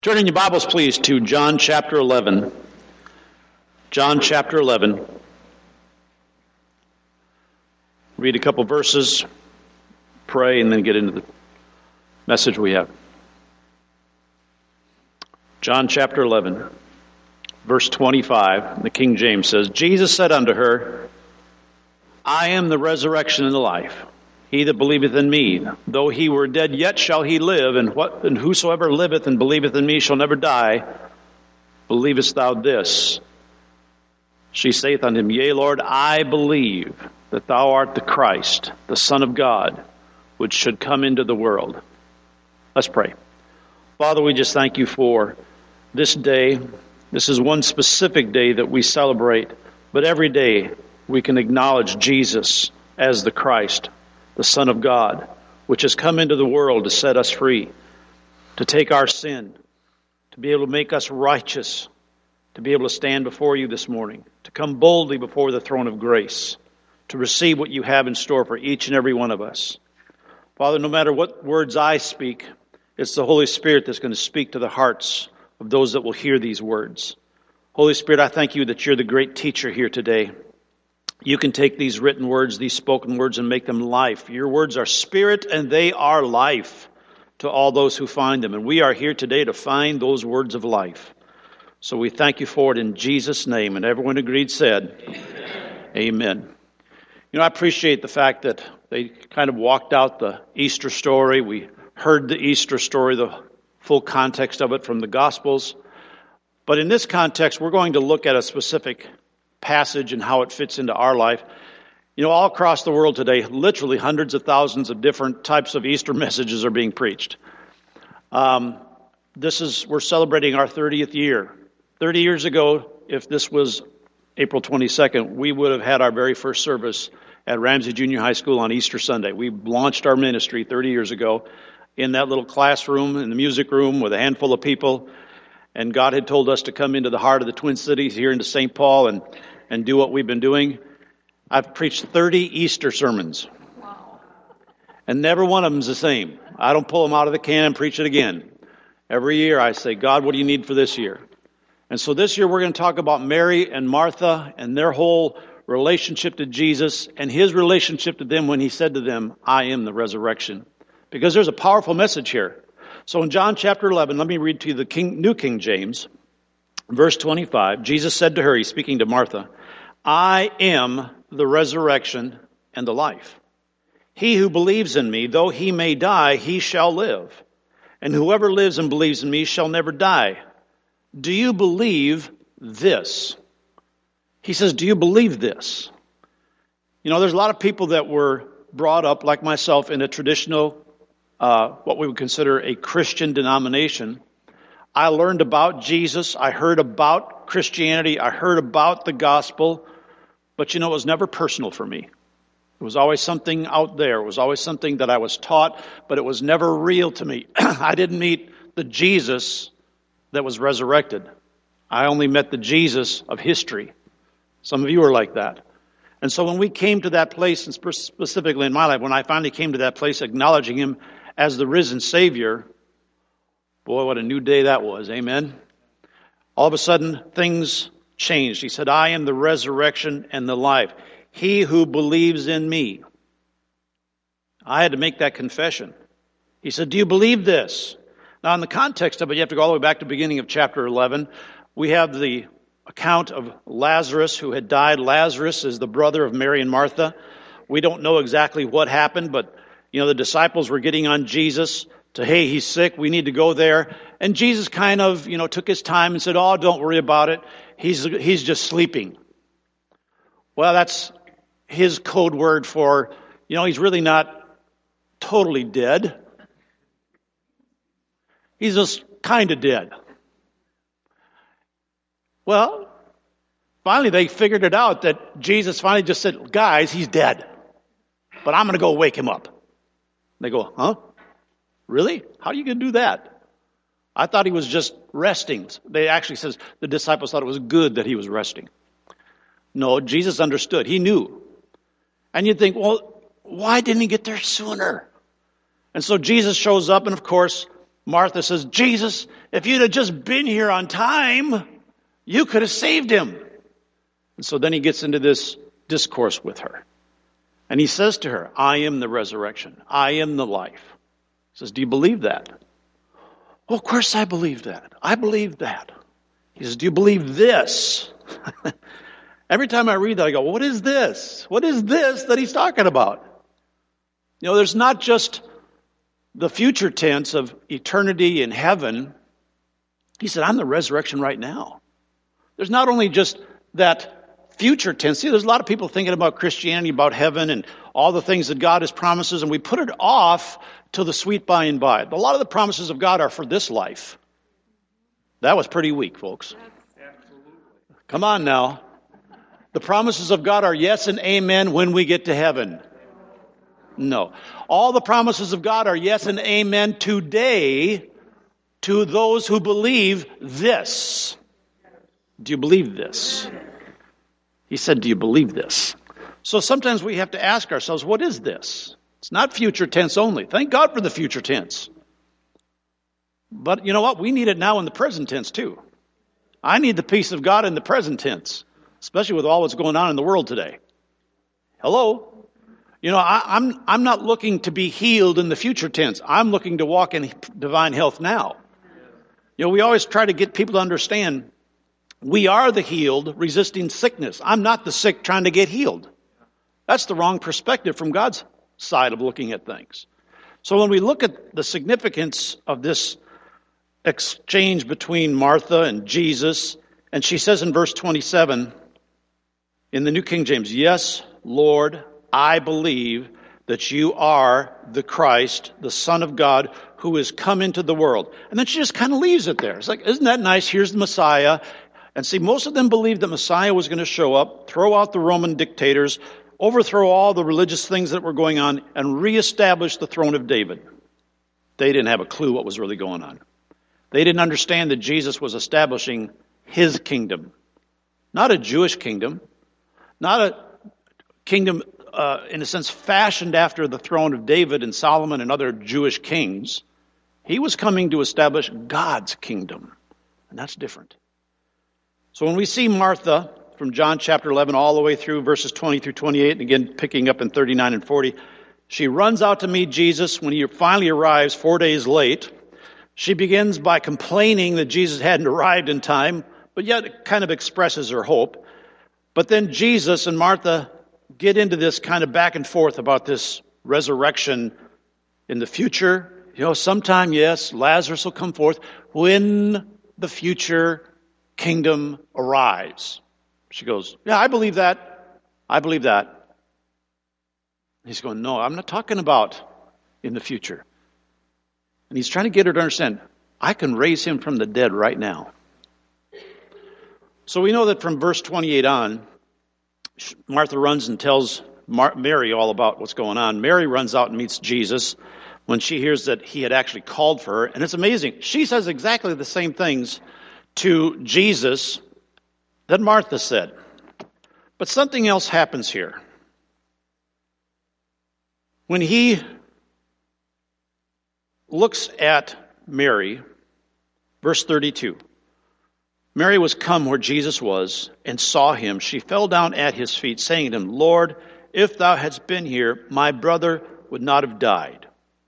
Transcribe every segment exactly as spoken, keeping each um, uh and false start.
Turn in your Bibles, please, to John chapter eleven. John chapter eleven. Read a couple verses, pray, and then get into the message we have. John chapter eleven, verse twenty-five, the King James says, Jesus said unto her, I am the resurrection and the life. He that believeth in me, though he were dead, yet shall he live, and what and whosoever liveth and believeth in me shall never die. Believest thou this? She saith unto him, Yea, Lord, I believe that thou art the Christ, the Son of God, which should come into the world. Let's pray. Father, we just thank you for this day. This is one specific day that we celebrate, but every day we can acknowledge Jesus as the Christ, the Son of God, which has come into the world to set us free, to take our sin, to be able to make us righteous, to be able to stand before you this morning, to come boldly before the throne of grace, to receive what you have in store for each and every one of us. Father, no matter what words I speak, it's the Holy Spirit that's going to speak to the hearts of those that will hear these words. Holy Spirit, I thank you that you're the great teacher here today. You can take these written words, these spoken words, and make them life. Your words are spirit and they are life to all those who find them. And we are here today to find those words of life. So we thank you for it in Jesus' name. And everyone agreed said, Amen. Amen. You know, I appreciate the fact that they kind of walked out the Easter story. We heard the Easter story, the full context of it from the Gospels. But in this context, we're going to look at a specific passage and how it fits into our life. You know, all across the world today, literally hundreds of thousands of different types of Easter messages are being preached. Um, this is, we're celebrating our thirtieth year. thirty years ago, if this was April twenty-second, we would have had our very first service at Ramsey Junior High School on Easter Sunday. We launched our ministry thirty years ago in that little classroom, in the music room with a handful of people. And God had told us to come into the heart of the Twin Cities here into Saint Paul and, and do what we've been doing. I've preached thirty Easter sermons. Wow. And never one of them's the same. I don't pull them out of the can and preach it again. Every year I say, God, what do you need for this year? And so this year we're going to talk about Mary and Martha and their whole relationship to Jesus and his relationship to them when he said to them, I am the resurrection. Because there's a powerful message here. So in John chapter eleven, let me read to you the King, New King James, verse twenty-five. Jesus said to her, he's speaking to Martha, I am the resurrection and the life. He who believes in me, though he may die, he shall live. And whoever lives and believes in me shall never die. Do you believe this? He says, do you believe this? You know, there's a lot of people that were brought up, like myself, in a traditional Uh, what we would consider a Christian denomination. I learned about Jesus. I heard about Christianity. I heard about the gospel. But you know, it was never personal for me. It was always something out there. It was always something that I was taught, but it was never real to me. I didn't meet the Jesus that was resurrected. I only met the Jesus of history. Some of you are like that. And so when we came to that place, and specifically in my life, when I finally came to that place acknowledging him as the risen Savior, boy, what a new day that was. Amen. All of a sudden, things changed. He said, I am the resurrection and the life. He who believes in me. I had to make that confession. He said, do you believe this? Now, in the context of it, you have to go all the way back to the beginning of chapter eleven. We have the account of Lazarus who had died. Lazarus is the brother of Mary and Martha. We don't know exactly what happened, but you know, the disciples were getting on Jesus to, hey, he's sick, we need to go there. And Jesus kind of, you know, took his time and said, oh, don't worry about it. He's, he's just sleeping. Well, that's his code word for, you know, he's really not totally dead. He's just kind of dead. Well, finally they figured it out that Jesus finally just said, guys, he's dead. But I'm going to go wake him up. They go, huh? Really? How are you going to do that? I thought he was just resting. They actually says the disciples thought it was good that he was resting. No, Jesus understood. He knew. And you'd think, well, why didn't he get there sooner? And so Jesus shows up, and of course, Martha says, Jesus, if you'd have just been here on time, you could have saved him. And so then he gets into this discourse with her. And he says to her, I am the resurrection. I am the life. He says, do you believe that? Well, of course I believe that. I believe that. He says, do you believe this? Every time I read that, I go, what is this? What is this that he's talking about? You know, there's not just the future tense of eternity in heaven. He said, I'm the resurrection right now. There's not only just that future tense. See, there's a lot of people thinking about Christianity, about heaven, and all the things that God has promises, and we put it off till the sweet by and by. A lot of the promises of God are for this life. That was pretty weak, folks. Come on now. The promises of God are yes and amen when we get to heaven. No. All the promises of God are yes and amen today to those who believe this. Do you believe this? He said, do you believe this? So sometimes we have to ask ourselves, what is this? It's not future tense only. Thank God for the future tense. But you know what? We need it now in the present tense too. I need the peace of God in the present tense, especially with all that's going on in the world today. Hello? You know, I, I'm I'm not looking to be healed in the future tense. I'm looking to walk in divine health now. You know, we always try to get people to understand we are the healed resisting sickness. I'm not the sick trying to get healed. That's the wrong perspective from God's side of looking at things. So when we look at the significance of this exchange between Martha and Jesus, and she says in verse twenty-seven in the New King James, yes, Lord, I believe that you are the Christ, the Son of God, who has come into the world. And then she just kind of leaves it there. It's like, isn't that nice? Here's the Messiah. And see, most of them believed that Messiah was going to show up, throw out the Roman dictators, overthrow all the religious things that were going on, and reestablish the throne of David. They didn't have a clue what was really going on. They didn't understand that Jesus was establishing his kingdom. Not a Jewish kingdom. Not a kingdom, uh, in a sense, fashioned after the throne of David and Solomon and other Jewish kings. He was coming to establish God's kingdom. And that's different. So when we see Martha from John chapter eleven all the way through verses twenty through twenty-eight, and again picking up in thirty-nine and forty, she runs out to meet Jesus when he finally arrives four days late. She begins by complaining that Jesus hadn't arrived in time, but yet kind of expresses her hope. But then Jesus and Martha get into this kind of back and forth about this resurrection in the future. You know, sometime, yes, Lazarus will come forth when the future kingdom arrives. She goes, yeah, I believe that. I believe that. He's going, no, I'm not talking about in the future. And he's trying to get her to understand, I can raise him from the dead right now. So we know that from verse twenty-eight on, Martha runs and tells Mar- Mary all about what's going on. Mary runs out and meets Jesus when she hears that he had actually called for her. And it's amazing. She says exactly the same things to Jesus that Martha said. But something else happens here. When he looks at Mary, verse thirty-two, Mary was come where Jesus was and saw him. She fell down at his feet, saying to him, Lord, if thou hadst been here, my brother would not have died.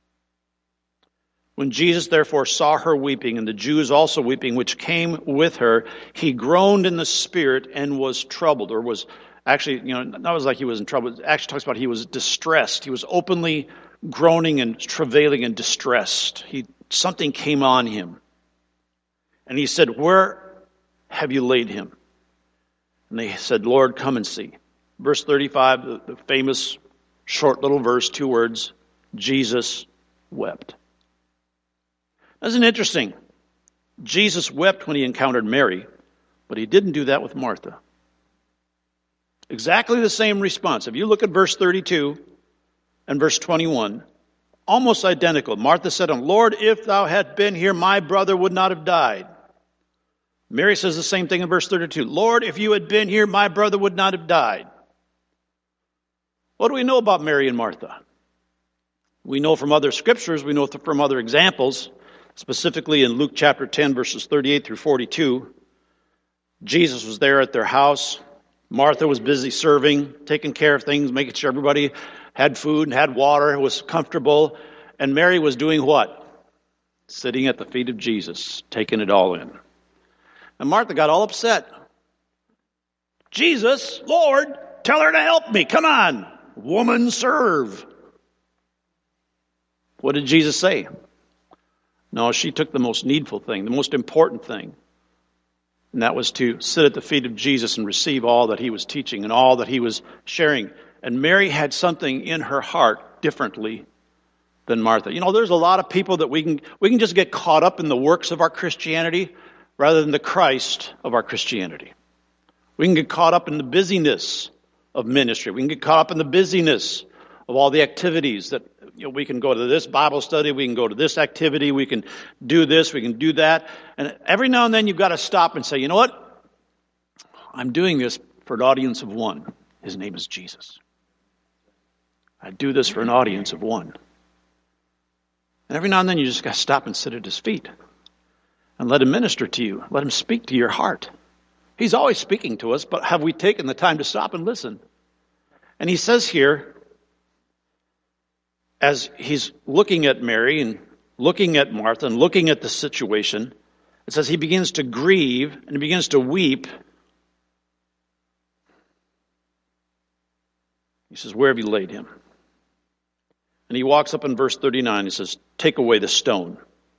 When Jesus therefore saw her weeping, and the Jews also weeping, which came with her, he groaned in the spirit and was troubled, or was actually, you know, not was like he was in trouble. It actually talks about he was distressed. He was openly groaning and travailing and distressed. He something came on him. And he said, where have you laid him? And they said, Lord, come and see. Verse thirty-five, the, the famous short little verse, two words, Jesus wept. Isn't it interesting? Jesus wept when he encountered Mary, but he didn't do that with Martha. Exactly the same response. If you look at verse thirty-two and verse twenty-one, almost identical. Martha said to him, Lord, if thou hadst been here, my brother would not have died. Mary says the same thing in verse thirty-two. Lord, if you had been here, my brother would not have died. What do we know about Mary and Martha? We know from other scriptures, we know from other examples, Specifically in Luke chapter ten, verses thirty-eight through forty-two, Jesus was there at their house. Martha was busy serving, taking care of things, making sure everybody had food and had water, was comfortable. And Mary was doing what? Sitting at the feet of Jesus, taking it all in. And Martha got all upset. Jesus, Lord, tell her to help me. Come on, woman, serve. What did Jesus say? No, she took the most needful thing, the most important thing. And that was to sit at the feet of Jesus and receive all that he was teaching and all that he was sharing. And Mary had something in her heart differently than Martha. You know, there's a lot of people that we can we can just get caught up in the works of our Christianity rather than the Christ of our Christianity. We can get caught up in the busyness of ministry. We can get caught up in the busyness of all the activities that, you know, we can go to this Bible study, we can go to this activity, we can do this, we can do that. And every now and then you've got to stop and say, you know what? I'm doing this for an audience of one. His name is Jesus. I do this for an audience of one. And every now and then you just got to stop and sit at his feet and let him minister to you. Let him speak to your heart. He's always speaking to us, but have we taken the time to stop and listen? And he says here, as he's looking at Mary and looking at Martha and looking at the situation, it says he begins to grieve and he begins to weep. He says, where have you laid him? And he walks up in verse thirty-nine. He says, take away the stone.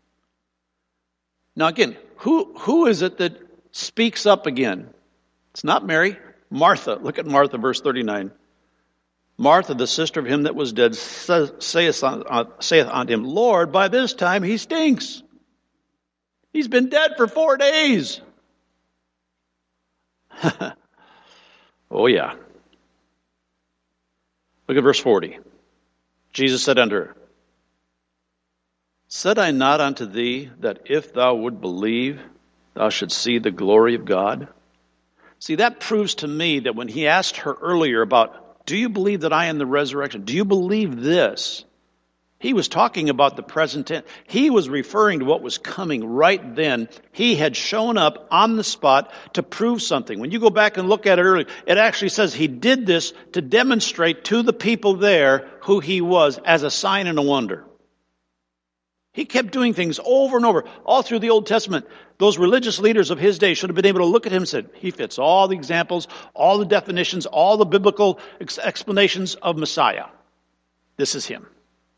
Now again, who who is it that speaks up again? It's not Mary. Martha. Look at Martha, verse thirty-nine. Martha, the sister of him that was dead, saith unto him, Lord, by this time he stinks. He's been dead for four days. Oh, yeah. Look at verse forty. Jesus said unto her, said I not unto thee that if thou would believe, thou shouldst see the glory of God? See, that proves to me that when he asked her earlier about, do you believe that I am the resurrection? Do you believe this? He was talking about the present tense. He was referring to what was coming right then. He had shown up on the spot to prove something. When you go back and look at it earlier, it actually says he did this to demonstrate to the people there who he was as a sign and a wonder. He kept doing things over and over, all through the Old Testament. Those religious leaders of his day should have been able to look at him and said, he fits all the examples, all the definitions, all the biblical ex- explanations of Messiah. This is him.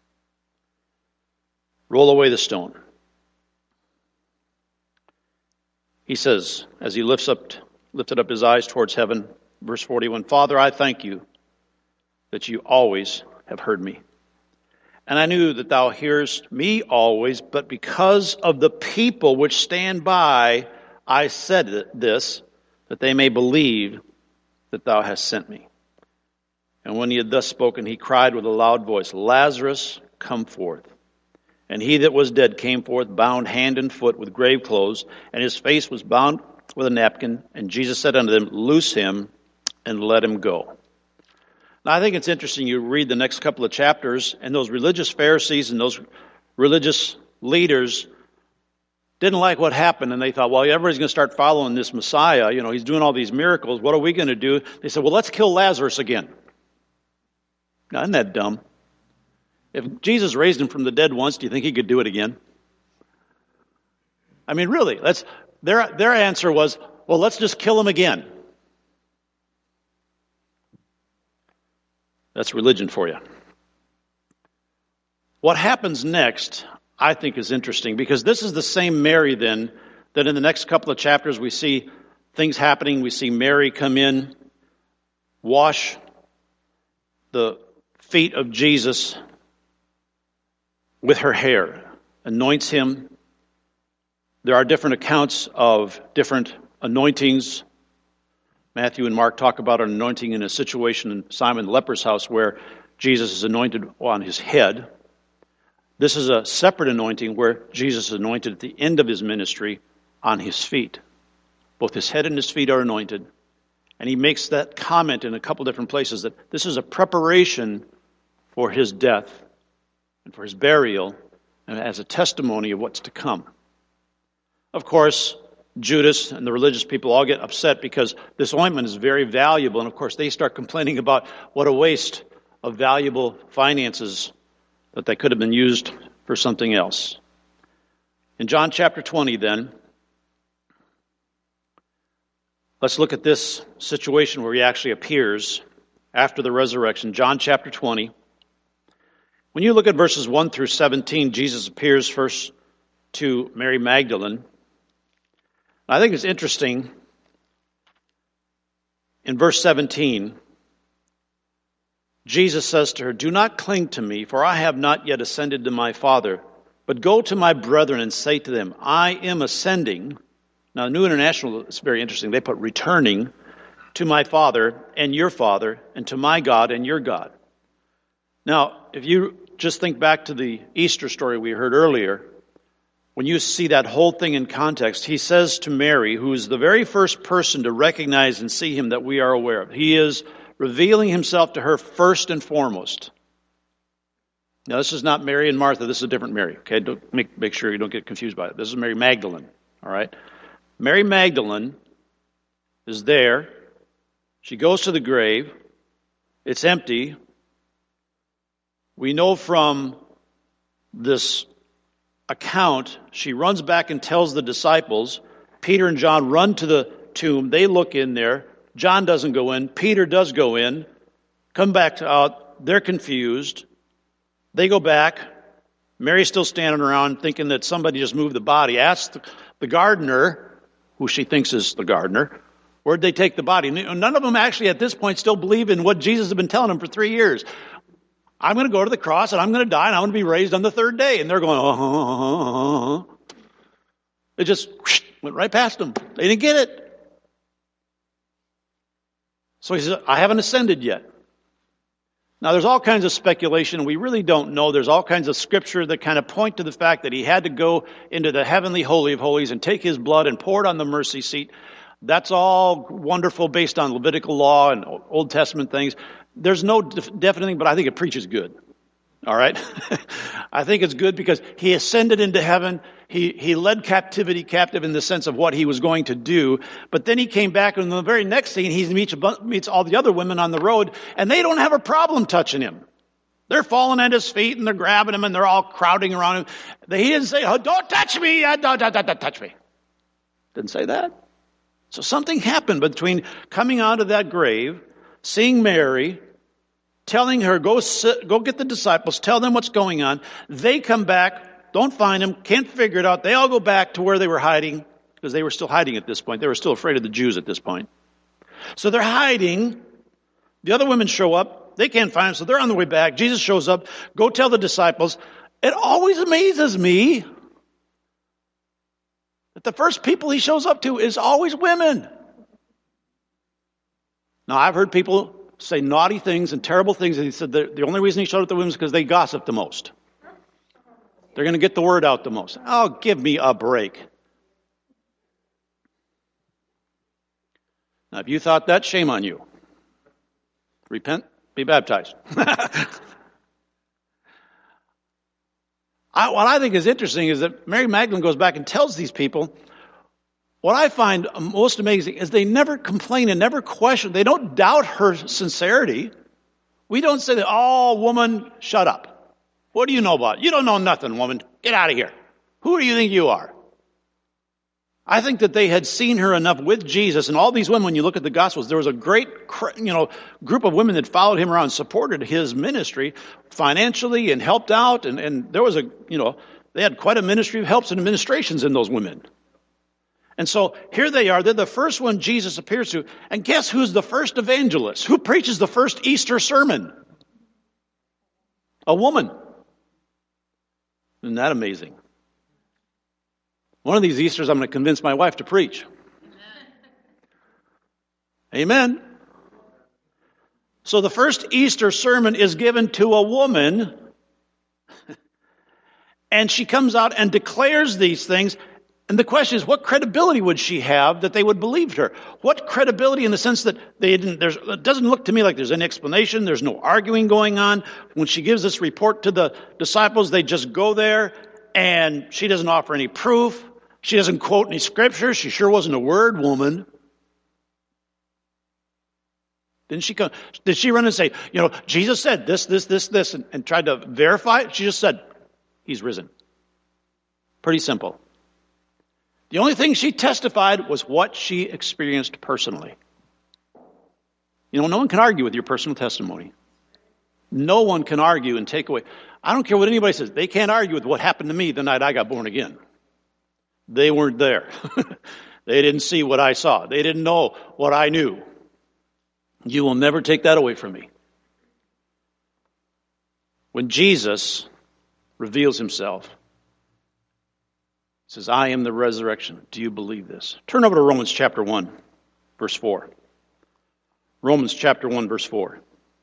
Roll away the stone. He says, as he lifts up, lifted up his eyes towards heaven, verse forty-one, Father, I thank you that you always have heard me. And I knew that thou hearest me always, but because of the people which stand by, I said this, that they may believe that thou hast sent me. And when he had thus spoken, he cried with a loud voice, Lazarus, come forth. And he that was dead came forth, bound hand and foot with grave clothes, and his face was bound with a napkin. And Jesus said unto them, loose him and let him go. Now, I think it's interesting, you read the next couple of chapters, and those religious Pharisees and those religious leaders didn't like what happened, and they thought, well, everybody's going to start following this Messiah. You know, he's doing all these miracles. What are we going to do? They said, well, let's kill Lazarus again. Now, isn't that dumb? If Jesus raised him from the dead once, do you think he could do it again? I mean, really, let's, their, their answer was, well, let's just kill him again. That's religion for you. What happens next, I think, is interesting, because this is the same Mary then that in the next couple of chapters we see things happening. We see Mary come in, wash the feet of Jesus with her hair, anoints him. There are different accounts of different anointings. Matthew and Mark talk about an anointing in a situation in Simon the leper's house where Jesus is anointed on his head. This is a separate anointing where Jesus is anointed at the end of his ministry on his feet. Both his head and his feet are anointed. And he makes that comment in a couple different places that this is a preparation for his death and for his burial as a testimony of what's to come. Of course, Judas and the religious people all get upset because this ointment is very valuable, and of course they start complaining about what a waste of valuable finances that they could have been used for something else. In John chapter twenty then, let's look at this situation where he actually appears after the resurrection. John chapter twenty. When you look at verses one through seventeen, Jesus appears first to Mary Magdalene. I think it's interesting, in verse seventeen, Jesus says to her, "Do not cling to me, for I have not yet ascended to my Father, but go to my brethren and say to them, I am ascending." Now, New International, it's very interesting. They put returning to my Father and your Father, and to my God and your God. Now, if you just think back to the Easter story we heard earlier, when you see that whole thing in context, he says to Mary, who is the very first person to recognize and see him that we are aware of, he is revealing himself to her first and foremost. Now, this is not Mary and Martha. This is a different Mary. Okay, don't make, make sure you don't get confused by it. This is Mary Magdalene. All right? Mary Magdalene is there. She goes to the grave. It's empty. We know from this account, she runs back and tells the disciples. Peter and John run to the tomb. They look in there. John doesn't go in. Peter does go in. Come back out. They're confused. They go back. Mary's still standing around thinking that somebody just moved the body. Asks the, the gardener, who she thinks is the gardener, where'd they take the body? None of them actually at this point still believe in what Jesus has been telling them for three years. I'm going to go to the cross and I'm going to die and I'm going to be raised on the third day. And they're going, oh, oh, oh, oh. It just whoosh, went right past them. They didn't get it. So he says, I haven't ascended yet. Now, there's all kinds of speculation. We really don't know. There's all kinds of scripture that kind of point to the fact that he had to go into the heavenly holy of holies and take his blood and pour it on the mercy seat. That's all wonderful based on Levitical law and Old Testament things. There's no def- definite thing, but I think it preaches good. All right? I think it's good because he ascended into heaven. He he led captivity captive in the sense of what he was going to do. But then he came back, and in the very next scene, he meets, meets all the other women on the road, and they don't have a problem touching him. They're falling at his feet, and they're grabbing him, and they're all crowding around him. He didn't say, oh, don't touch me. Don't, don't, don't, don't touch me. Didn't say that. So something happened between coming out of that grave, seeing Mary, telling her, go sit, go get the disciples, tell them what's going on. They come back, don't find him, can't figure it out. They all go back to where they were hiding, because they were still hiding at this point. They were still afraid of the Jews at this point. So they're hiding. The other women show up. They can't find him, so they're on the way back. Jesus shows up. Go tell the disciples. It always amazes me that the first people he shows up to is always women. Now, I've heard people say naughty things and terrible things, and he said the, the only reason he showed up to women is because they gossip the most. They're going to get the word out the most. Oh, give me a break. Now, if you thought that, shame on you. Repent, be baptized. I, what I think is interesting is that Mary Magdalene goes back and tells these people, what I find most amazing is they never complain and never question. They don't doubt her sincerity. We don't say that, oh, woman, shut up. What do you know about it? You don't know nothing, woman. Get out of here. Who do you think you are? I think that they had seen her enough with Jesus, and all these women, when you look at the Gospels, there was a great, you know, group of women that followed him around, supported his ministry financially and helped out, and, and there was a, you know, they had quite a ministry of helps and administrations in those women. And so here they are. They're the first one Jesus appears to. And guess who's the first evangelist? Who preaches the first Easter sermon? A woman. Isn't that amazing? One of these Easters, I'm going to convince my wife to preach. Amen. So the first Easter sermon is given to a woman. And she comes out and declares these things. And the question is, what credibility would she have that they would believe her? What credibility in the sense that they didn't, there's, it doesn't look to me like there's any explanation. There's no arguing going on. When she gives this report to the disciples, they just go there And she doesn't offer any proof. She doesn't quote any scripture. She sure wasn't a word woman. Didn't she come? Did she run and say, you know, Jesus said this, this, this, this, and, and tried to verify it? She just said, he's risen. Pretty simple. The only thing she testified was what she experienced personally. You know, no one can argue with your personal testimony. No one can argue and take away. I don't care what anybody says. They can't argue with what happened to me the night I got born again. They weren't there. They didn't see what I saw. They didn't know what I knew. You will never take that away from me. When Jesus reveals himself, he says, I am the resurrection. Do you believe this? Turn over to Romans chapter one, verse four. Romans chapter one, verse four.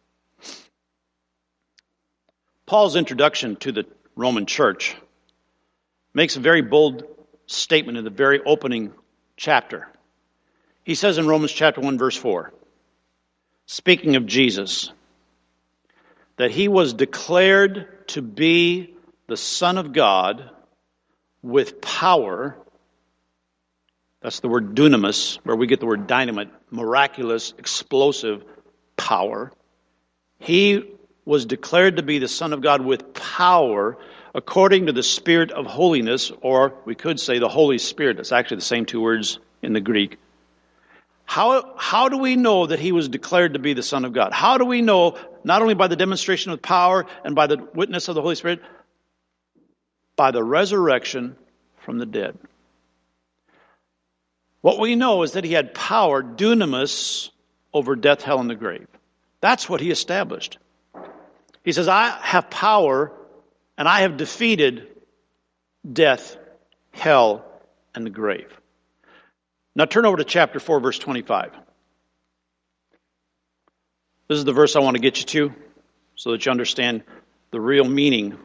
Paul's introduction to the Roman church makes a very bold statement in the very opening chapter. He says in Romans chapter one, verse four, speaking of Jesus, that he was declared to be the Son of God with power. That's the word dunamis, where we get the word dynamite, miraculous, explosive power. He was declared to be the Son of God with power according to the Spirit of holiness, or we could say the Holy Spirit. It's actually the same two words in the Greek. How, how do we know that he was declared to be the Son of God? How do we know, not only by the demonstration of power and by the witness of the Holy Spirit, by the resurrection from the dead? What we know is that he had power, dunamis, over death, hell, and the grave. That's what he established. He says, I have power, and I have defeated death, hell, and the grave. Now turn over to chapter four, verse twenty-five. This is the verse I want to get you to so that you understand the real meaning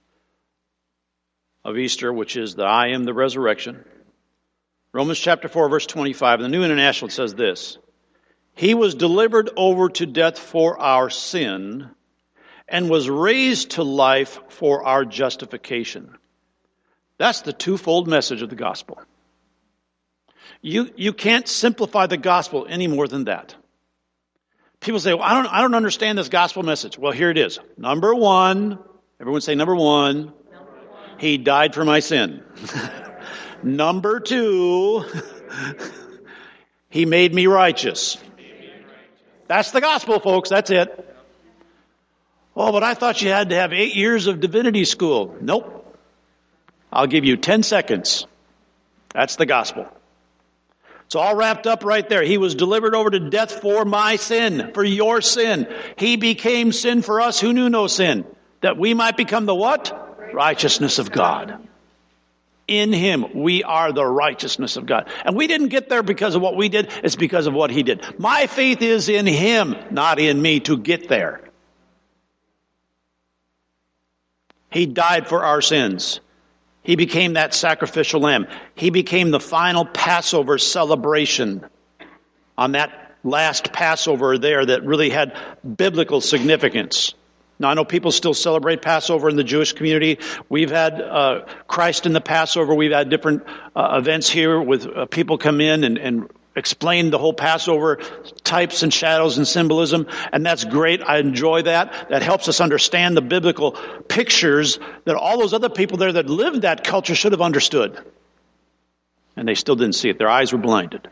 of Easter, which is that I am the resurrection. Romans chapter four, verse twenty-five. The New International says this. He was delivered over to death for our sin and was raised to life for our justification. That's the twofold message of the gospel. You, you can't simplify the gospel any more than that. People say, well, I don't, I don't understand this gospel message. Well, here it is. Number one, everyone say number one, number one. He died for my sin. Number two, he made me righteous. That's the gospel, folks. That's it. Oh, but I thought you had to have eight years of divinity school. Nope. I'll give you ten seconds. That's the gospel. It's all wrapped up right there. He was delivered over to death for my sin, for your sin. He became sin for us who knew no sin, that we might become the what? Righteousness of God. In him, we are the righteousness of God. And we didn't get there because of what we did. It's because of what he did. My faith is in him, not in me, to get there. He died for our sins. He became that sacrificial lamb. He became the final Passover celebration on that last Passover there that really had biblical significance. Now, I know people still celebrate Passover in the Jewish community. We've had uh, Christ in the Passover. We've had different uh, events here with uh, people come in and, and explain the whole Passover types and shadows and symbolism. And that's great. I enjoy that. That helps us understand the biblical pictures that all those other people there that lived that culture should have understood. And they still didn't see it. Their eyes were blinded.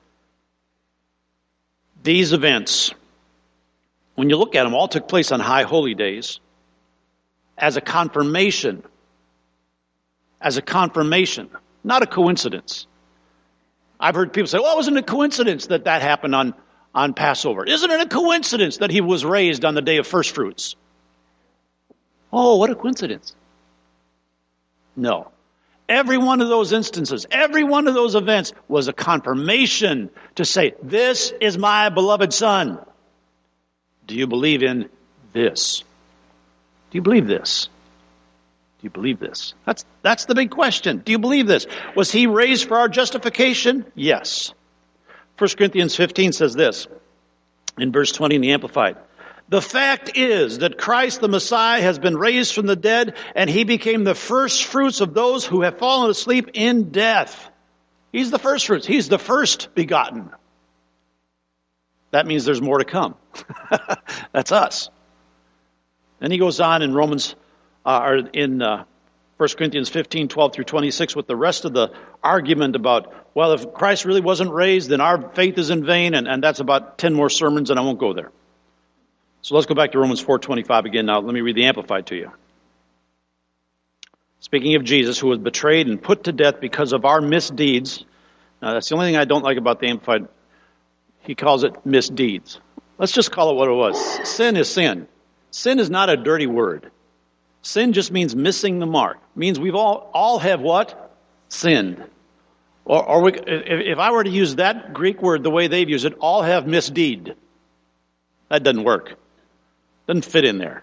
These events, when you look at them, all took place on high holy days as a confirmation. As a confirmation, not a coincidence. I've heard people say, well, wasn't it a coincidence that that happened on, on Passover? Isn't it a coincidence that he was raised on the day of first fruits? Oh, what a coincidence. No. Every one of those instances, every one of those events was a confirmation to say, this is my beloved Son. Do you believe in this? Do you believe this? Do you believe this? That's, that's the big question. Do you believe this? Was he raised for our justification? Yes. First Corinthians fifteen says this in verse twenty in the Amplified. The fact is that Christ the Messiah has been raised from the dead, and he became the first fruits of those who have fallen asleep in death. He's the first fruits. He's the first begotten. That means there's more to come. That's us. Then he goes on in Romans, uh, or in uh, First Corinthians fifteen, twelve through twenty-six with the rest of the argument about, well, if Christ really wasn't raised, then our faith is in vain, and, and that's about ten more sermons, and I won't go there. So let's go back to Romans four twenty-five again now. Let me read the Amplified to you. Speaking of Jesus, who was betrayed and put to death because of our misdeeds. Now, that's the only thing I don't like about the Amplified. He calls it misdeeds. Let's just call it what it was. Sin is sin. Sin is not a dirty word. Sin just means missing the mark. It means we've all, all have what? Sinned. Or, or we, if, if I were to use that Greek word the way they've used it, all have misdeed. That doesn't work. Doesn't fit in there.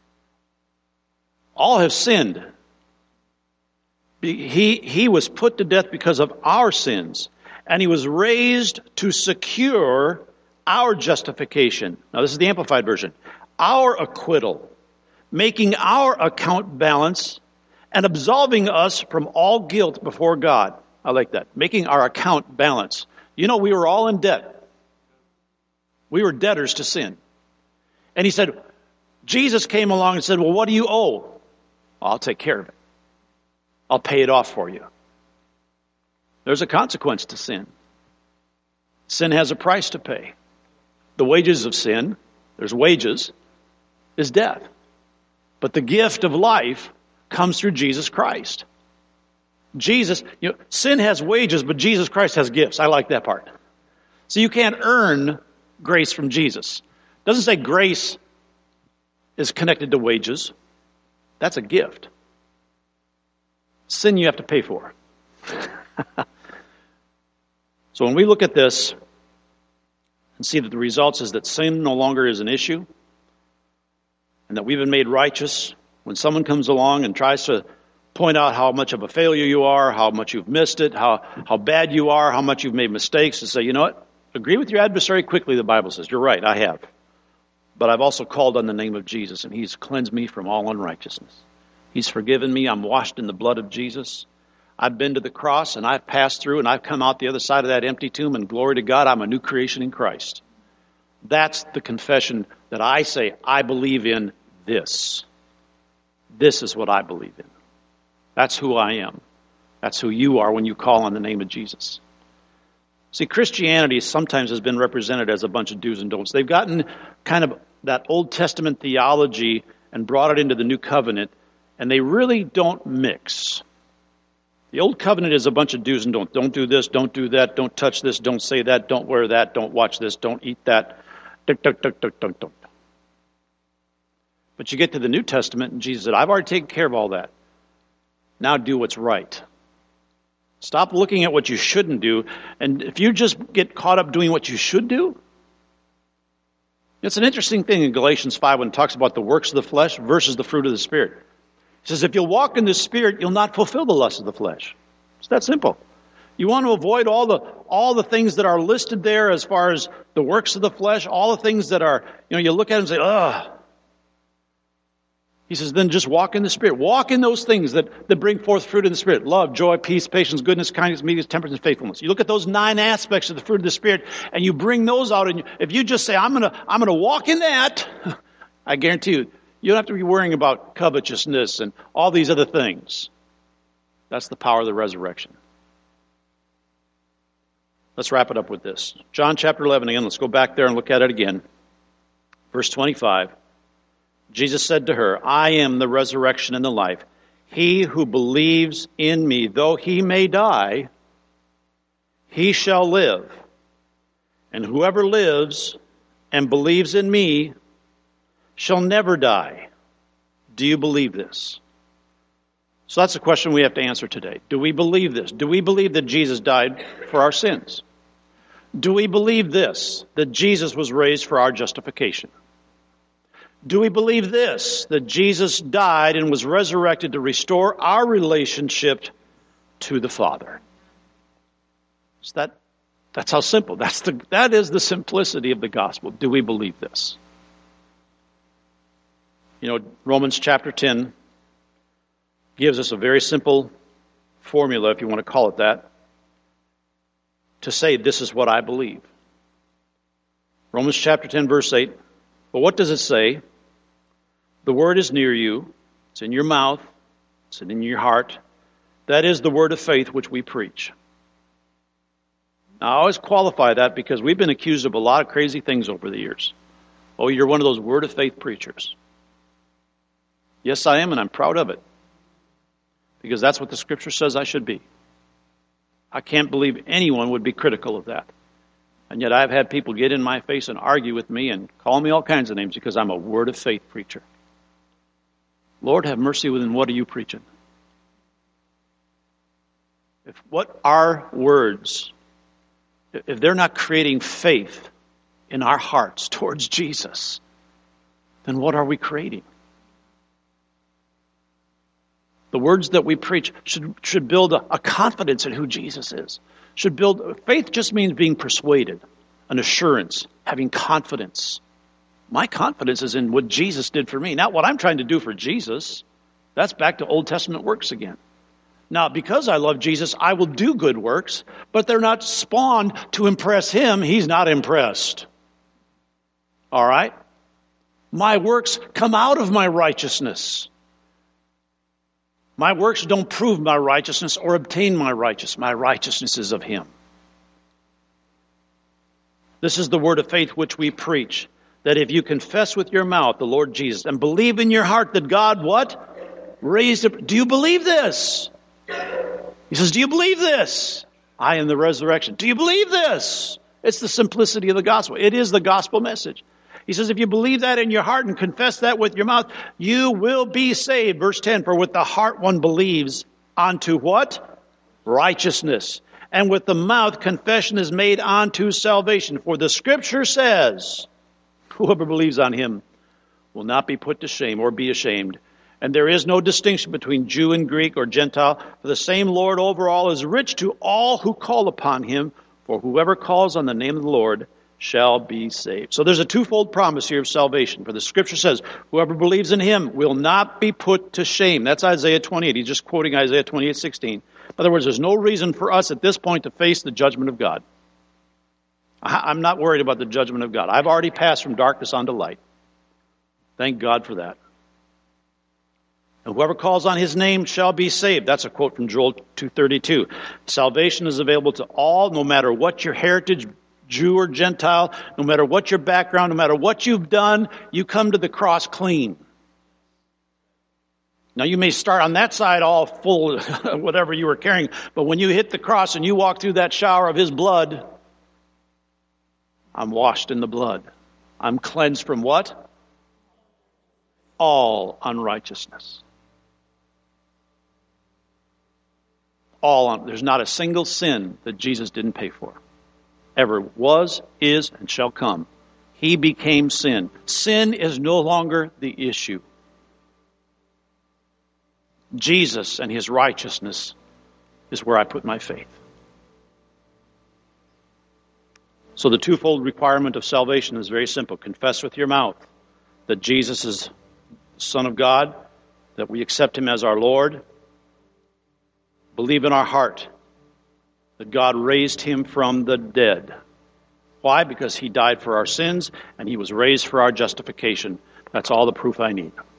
All have sinned. He, he was put to death because of our sins, and he was raised to secure our justification. Now, this is the Amplified version. Our acquittal, making our account balance and absolving us from all guilt before God. I like that. Making our account balance. You know, we were all in debt. We were debtors to sin. And he said, Jesus came along and said, well, what do you owe? I'll take care of it. I'll pay it off for you. There's a consequence to sin. Sin has a price to pay. The wages of sin, there's wages, is death. But the gift of life comes through Jesus Christ. Jesus, you know, sin has wages, but Jesus Christ has gifts. I like that part. So you can't earn grace from Jesus. It doesn't say grace is connected to wages. That's a gift. Sin you have to pay for. So when we look at this and see that the results is that sin no longer is an issue and that we've been made righteous, when someone comes along and tries to point out how much of a failure you are, how much you've missed it, how, how bad you are, how much you've made mistakes, to say, you know what? Agree with your adversary quickly, the Bible says. You're right, I have. But I've also called on the name of Jesus, and he's cleansed me from all unrighteousness. He's forgiven me. I'm washed in the blood of Jesus. I've been to the cross, and I've passed through, and I've come out the other side of that empty tomb, and glory to God, I'm a new creation in Christ. That's the confession that I say, I believe in this. This is what I believe in. That's who I am. That's who you are when you call on the name of Jesus. See, Christianity sometimes has been represented as a bunch of do's and don'ts. They've gotten kind of that Old Testament theology and brought it into the New Covenant, and they really don't mix. The Old Covenant is a bunch of do's and don'ts. Don't do this, don't do that, don't touch this, don't say that, don't wear that, don't watch this, don't eat that. Duck, duck, duck, duck, duck, duck. But you get to the New Testament, and Jesus said, I've already taken care of all that. Now do what's right. Stop looking at what you shouldn't do. And if you just get caught up doing what you should do, it's an interesting thing in Galatians five when it talks about the works of the flesh versus the fruit of the Spirit. It says, if you'll walk in the Spirit, you'll not fulfill the lust of the flesh. It's that simple. You want to avoid all the all the things that are listed there as far as the works of the flesh, all the things that are, you know, you look at them and say, ugh. He says, then just walk in the Spirit. Walk in those things that, that bring forth fruit in the Spirit. Love, joy, peace, patience, goodness, kindness, meekness, temperance, and faithfulness. You look at those nine aspects of the fruit of the Spirit, and you bring those out. And if you just say, I'm going to I'm gonna walk in that, I guarantee you, you don't have to be worrying about covetousness and all these other things. That's the power of the resurrection. Let's wrap it up with this. John chapter eleven again. Let's go back there and look at it again. Verse twenty-five. Jesus said to her, I am the resurrection and the life. He who believes in me, though he may die, he shall live. And whoever lives and believes in me shall never die. Do you believe this? So that's a question we have to answer today. Do we believe this? Do we believe that Jesus died for our sins? Do we believe this, that Jesus was raised for our justification? Do we believe this, that Jesus died and was resurrected to restore our relationship to the Father? So that, that's how simple. That's the, that is the simplicity of the gospel. Do we believe this? You know, Romans chapter ten gives us a very simple formula, if you want to call it that, to say this is what I believe. Romans chapter ten, verse eight. But what does it say? The word is near you. It's in your mouth. It's in your heart. That is the word of faith which we preach. Now, I always qualify that because we've been accused of a lot of crazy things over the years. Oh, you're one of those word of faith preachers. Yes, I am, and I'm proud of it. Because that's what the Scripture says I should be. I can't believe anyone would be critical of that. And yet I've had people get in my face and argue with me and call me all kinds of names because I'm a word of faith preacher. Lord, have mercy within what are you preaching? If what our words, if they're not creating faith in our hearts towards Jesus, then what are we creating? The words that we preach should should build a, a confidence in who Jesus is. Should build faith just means being persuaded, an assurance, having confidence. My confidence is in what Jesus did for me, not what I'm trying to do for Jesus. That's back to Old Testament works again. Now, because I love Jesus, I will do good works, but they're not spawned to impress him. He's not impressed. All right? My works come out of my righteousness. My works don't prove my righteousness or obtain my righteousness. My righteousness is of him. This is the word of faith which we preach, that if you confess with your mouth the Lord Jesus and believe in your heart that God, what? Raised him. Do you believe this? He says, do you believe this? I am the resurrection. Do you believe this? It's the simplicity of the gospel. It is the gospel message. He says, if you believe that in your heart and confess that with your mouth, you will be saved. Verse ten, for with the heart one believes unto what? Righteousness. And with the mouth confession is made unto salvation. For the Scripture says, whoever believes on him will not be put to shame or be ashamed. And there is no distinction between Jew and Greek or Gentile, for the same Lord over all is rich to all who call upon him. For whoever calls on the name of the Lord shall be saved. So there's a twofold promise here of salvation. For the Scripture says, whoever believes in him will not be put to shame. That's Isaiah twenty-eight. He's just quoting Isaiah twenty-eight sixteen. In other words, there's no reason for us at this point to face the judgment of God. I'm not worried about the judgment of God. I've already passed from darkness unto light. Thank God for that. And whoever calls on his name shall be saved. That's a quote from Joel two thirty-two. Salvation is available to all, no matter what your heritage, Jew or Gentile, no matter what your background, no matter what you've done, you come to the cross clean. Now you may start on that side all full of whatever you were carrying, but when you hit the cross and you walk through that shower of his blood, I'm washed in the blood. I'm cleansed from what? All unrighteousness. All un- There's not a single sin that Jesus didn't pay for. Ever was, is, and shall come. He became sin. Sin is no longer the issue. Jesus and his righteousness is where I put my faith. So the twofold requirement of salvation is very simple. Confess with your mouth that Jesus is the Son of God, that we accept him as our Lord. Believe in our heart that God raised him from the dead. Why? Because he died for our sins and he was raised for our justification. That's all the proof I need.